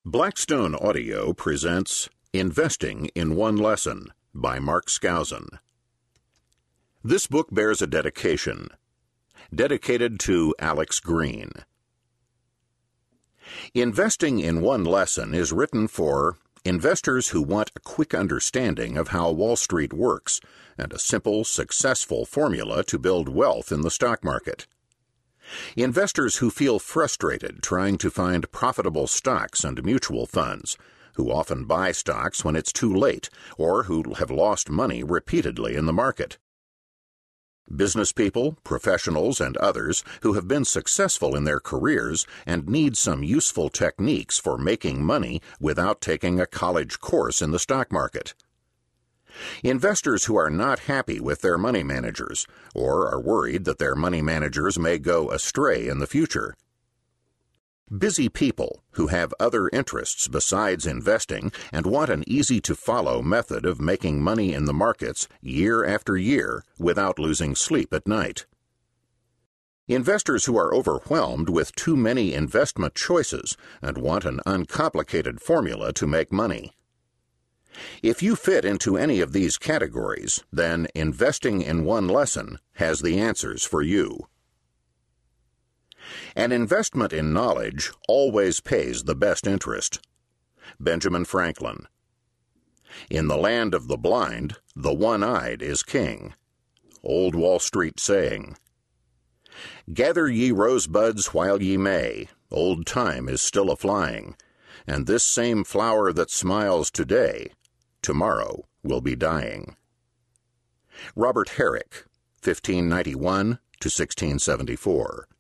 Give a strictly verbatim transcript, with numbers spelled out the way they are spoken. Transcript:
Blackstone Audio presents Investing in One Lesson by Mark Skousen. This book bears a dedication, dedicated to Alex Green. Investing in One Lesson is written for investors who want a quick understanding of how Wall Street works and a simple, successful formula to build wealth in the stock market. Investors who feel frustrated trying to find profitable stocks and mutual funds, who often buy stocks when it's too late, or who have lost money repeatedly in the market. Business people, professionals, and others who have been successful in their careers and need some useful techniques for making money without taking a college course in the stock market. Investors who are not happy with their money managers, or are worried that their money managers may go astray in the future. Busy people who have other interests besides investing and want an easy-to-follow method of making money in the markets year after year without losing sleep at night. Investors who are overwhelmed with too many investment choices and want an uncomplicated formula to make money. If you fit into any of these categories, then Investing in One Lesson has the answers for you. An investment in knowledge always pays the best interest. Benjamin Franklin. In the land of the blind, the one-eyed is king. Old Wall Street saying. Gather ye rosebuds while ye may, old time is still a-flying, and this same flower that smiles today, tomorrow will be dying. Robert Herrick, fifteen ninety-one to sixteen seventy-four.